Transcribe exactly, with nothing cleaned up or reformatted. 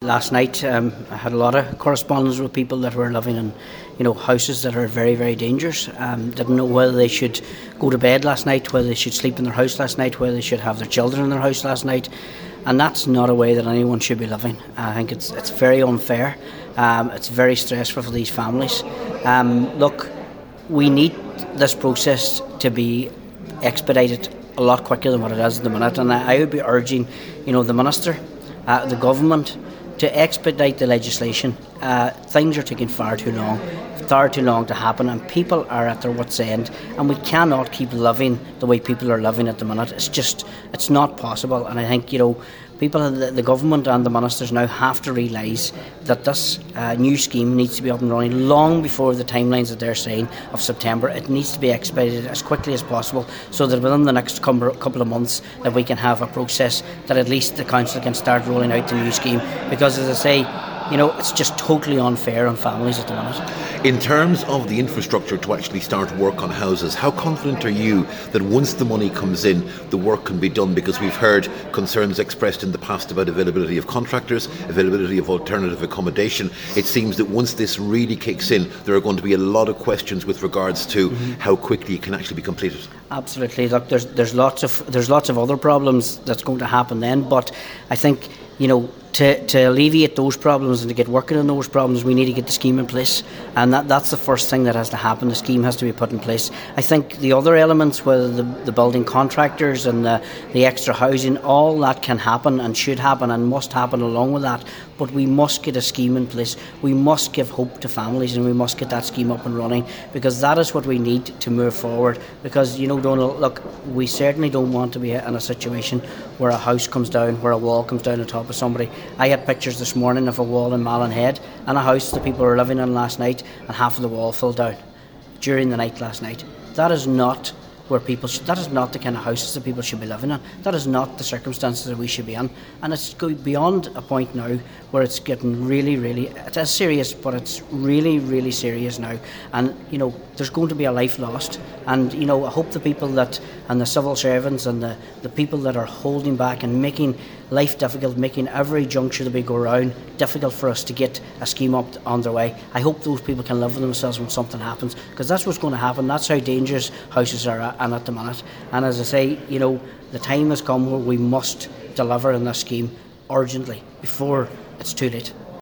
last night um, I had a lot of correspondence with people that were living in, you know, houses that are very, very dangerous. Um, didn't know whether they should go to bed last night, whether they should sleep in their house last night, whether they should have their children in their house last night. And that's not a way that anyone should be living. I think it's it's very unfair. Um, it's very stressful for these families. Um, look, we need this process to be expedited a lot quicker than what it is at the minute. And I, I would be urging, you know, the Minister, uh, the government, to expedite the legislation. Uh, things are taking far too long, far too long to happen, and people are at their wits' end, and we cannot keep living the way people are living at the minute. It's just, it's not possible. And I think, you know, people, the, the government and the ministers now have to realise that this uh, new scheme needs to be up and running long before the timelines that they're saying of September. It needs to be expedited as quickly as possible, so that within the next couple of months that we can have a process that at least the council can start rolling out the new scheme. Because, as I say, you know, it's just totally unfair on families at the minute. In terms of the infrastructure to actually start work on houses, how confident are you that once the money comes in, the work can be done? Because we've heard concerns expressed in the past about availability of contractors, availability of alternative accommodation. It seems that once this really kicks in, there are going to be a lot of questions with regards to mm-hmm. how quickly it can actually be completed. Absolutely. Look, there's there's lots of there's lots of other problems that's going to happen then, but I think, you know, To, to alleviate those problems and to get working on those problems, we need to get the scheme in place, and that, that's the first thing that has to happen. The scheme has to be put in place. I think the other elements, whether the, the building contractors and the, the extra housing, all that can happen and should happen and must happen along with that, but we must get a scheme in place. We must give hope to families, and we must get that scheme up and running, because that is what we need to move forward. Because, you know, Donald, look, we certainly don't want to be in a situation where a house comes down, where a wall comes down on top of somebody. I had pictures this morning of a wall in Mallinhead and a house that people were living in last night, and half of the wall fell down during the night last night. That is not where people should, that is not the kind of houses that people should be living in. That is not the circumstances that we should be in. And it's going beyond a point now where it's getting really, really, it is serious, but it's really, really serious now. And, you know, there's going to be a life lost. And, you know, I hope the people that, and the civil servants and the, the people that are holding back and making life difficult, making every juncture that we go around difficult for us to get a scheme up on their way, I hope those people can live with themselves when something happens, because that's what's going to happen. That's how dangerous houses are at, and at the minute. And as I say, you know, the time has come where we must deliver in this scheme urgently before it's too late.